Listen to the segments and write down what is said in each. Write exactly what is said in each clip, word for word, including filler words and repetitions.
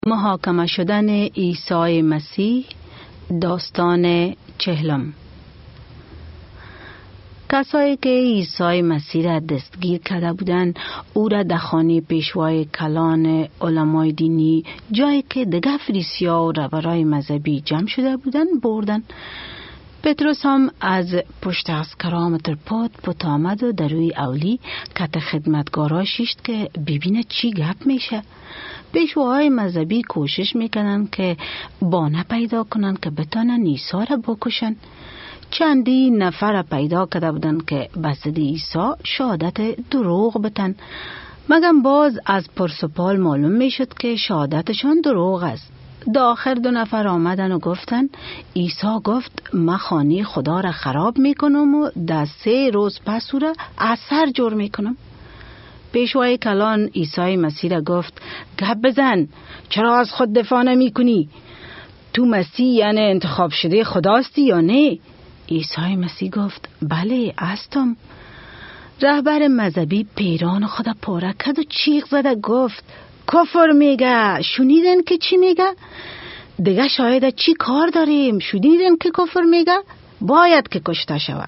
محاکمه شدن عیسی مسیح، داستان چهلم. کسایی که عیسی مسیح را دستگیر کرده بودند او را در خانه پیشوای کلان علمای دینی، جایی که دیگر فریسی‌ها و رهبرای مذهبی جمع شده بودند، بردن. پتروس هم از پشت عسکرها ترپاد پت آمد و در روی اولی کت خدمتگارا شیشت که ببینه چی گپ میشه. پیشواهای مذهبی کوشش میکنن که بانه پیدا کنن که بتانن عیسی را بکشن. چندی نفر پیدا کرده بودن که بسد عیسی شهادت دروغ بتن، مگم باز از پرسپال معلوم میشد که شهادتشان دروغ است. داخل دو نفر آمدن و گفتن عیسی گفت من خانه خدا را خراب میکنم و در سه روز پس او را از سر جور میکنم. پیشوای کلان عیسی مسیح را گفت گپ بزن، چرا از خود دفاع نمی کنی؟ تو مسیح یعنی انتخاب شده خداستی یا نه؟ عیسی مسیح گفت بله هستم. رهبر مذهبی پیران خود پاره کرد و چیغ زده گفت کفر میگه. شنیدن که چی میگه؟ دیگه شاید چی کار داریم؟ شنیدن که کفر میگه؟ باید که کشته شود.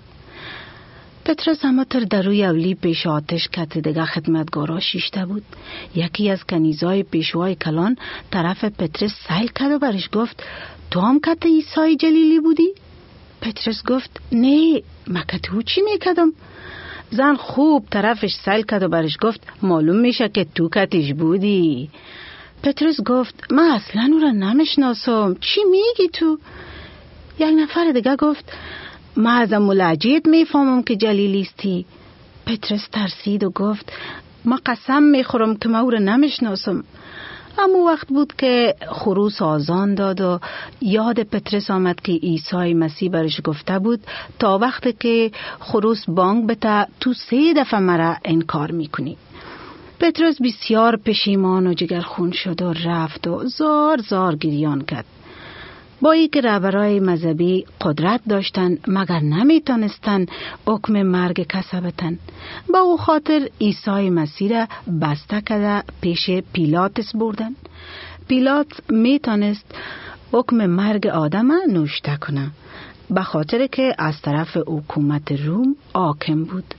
پتروس هماتر در روی اولی پیش آتش کت دیگه خدمتگارا شیشته بود. یکی از کنیزای پیشوای کلان طرف پتروس سیل کرد و برش گفت تو هم کت عیسی جلیلی بودی؟ پتروس گفت نه، من کت او چی میکدم؟ زن خوب طرفش سیل کرد و برش گفت معلوم میشه که تو کتش بودی. پتروس گفت من اصلا او را نمیشناسم، چی میگی تو؟ یک نفر دیگه گفت من از ملاجیت میفهمم که جلیلیستی. پتروس ترسید و گفت من قسم میخورم که من او را نمیشناسم. اما وقت بود که خروس آزان داد و یاد پتروس آمد که عیسی مسیح برش گفته بود تا وقتی که خروس بانگ بته تو سه دفعه مرا انکار میکنی. پتروس بسیار پشیمان و جگرخون شد و رفت و زار زار گریان کرد. با ای که رهبرای مذهبی قدرت داشتن مگر نمیتونستن حکم مرگ کس بتن. با او خاطر عیسی مسیح را بسته کرده پیش پیلاتس بردن. پیلات میتونست حکم مرگ آدم نوشته کنه، به خاطر که از طرف حکومت روم حاکم بود.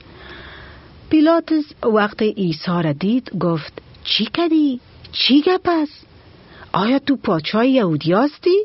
پیلاتس وقت عیسی را دید گفت چی کردی؟ چی گپ است؟ آیا تو پادشاه یهودی هستی؟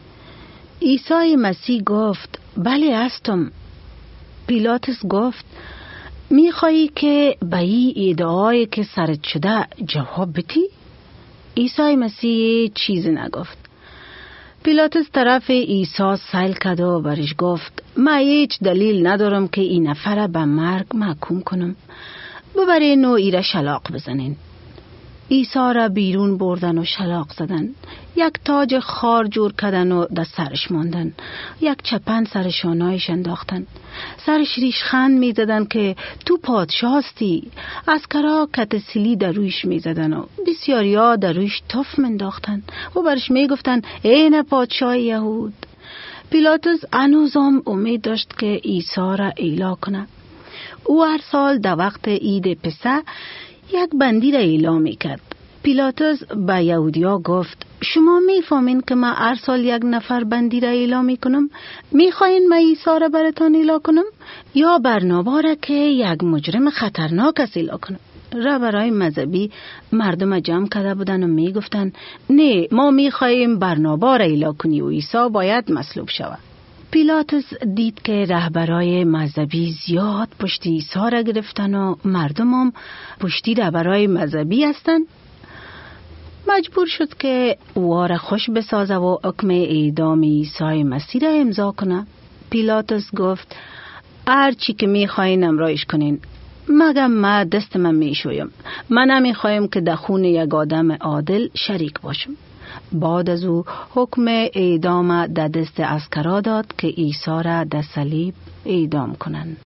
عیسی مسیح گفت بله هستم. پیلاتس گفت میخوایی که به این ادعایی که سرت شده جواب بدی؟ عیسی مسیح چیزی نگفت. پیلاتس طرف عیسی سیل کرد و برش گفت من هیچ دلیل ندارم که این نفر به مرگ محکوم کنم، ببرین و ایره شلاق بزنین. عیسی را بیرون بردن و شلاق زدن. یک تاج خار جور کردن و در سرش ماندن. یک چپن سر شانهایش انداختن. سرش ریشخند می زدن که تو پادشاه هستی. عسکرها کت سیلی در رویش می زدن و بسیاری ها در رویش تف منداختن و برش می گفتن این پادشاه یهود. پیلاتس هنوزم امید داشت که عیسی را ایلا کنه. او هر سال در وقت عید پسح یک بندی را اعلام میکرد. پیلاتس به یهودیا گفت شما میفهمین که من هر سال یک نفر بندی را اعلام میکنم؟ میخواین من عیسی را براتان اعلام کنم یا برنابا را که یک مجرم خطرناک است اعلام کنم؟ رهبرای مذهبی مردم جمع کرده بودن و میگفتن نه، ما میخوایم برنابا را اعلام کنی و عیسی باید مصلوب شود. پیلاتس دید که رهبرای مذهبی زیاد پشتی عیسی را گرفتن و مردم هم پشتی رهبرای مذهبی هستن. مجبور شد که او را خوش بسازه و حکم اعدام عیسی مسیح را امضا کنه. پیلاتس گفت هر چی که میخواین امرایش کنین، مگم من دست من میشویم. من نمیخوایم که در خون یک آدم عادل شریک باشم. بعد از او حکم اعدام در دست عسکرها داد که عیسی را در صلیب اعدام کنند.